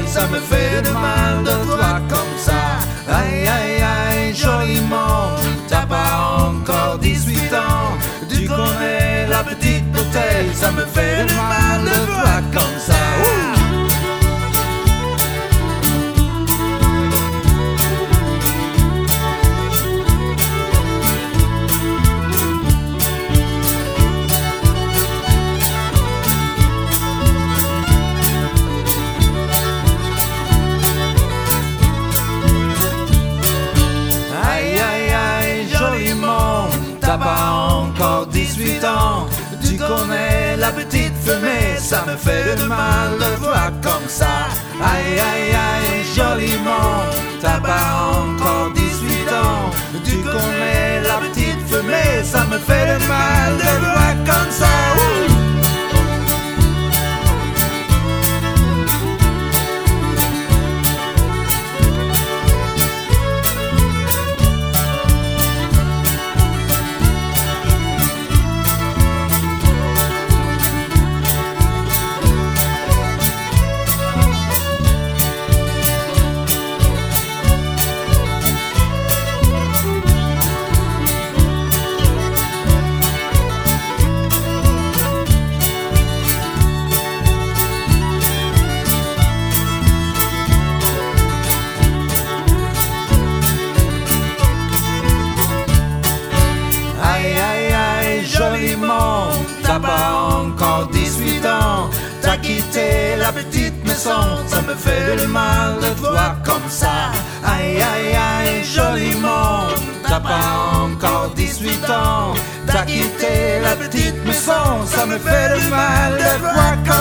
ça me fait de mal de toi comme ça. Aïe aïe aïe, joli monde, t'as pas encore 18 ans. Tu connais la petite bouteille, ça me fait de mal de toi comme ça. T'as pas encore 18 ans, tu connais la petite fumée, ça me fait de mal de voir comme ça. Aïe aïe aïe, joli monde, t'as pas encore 18 ans, tu connais la petite fumée, ça me fait de mal de voir comme ça. Joli monde, t'as pas encore 18 ans, t'as quitté la petite maison, ça me fait de mal de te voir comme ça. Aïe aïe aïe, joli monde, t'as pas encore 18 ans, t'as quitté la petite maison, ça me fait de mal de te voir comme ça.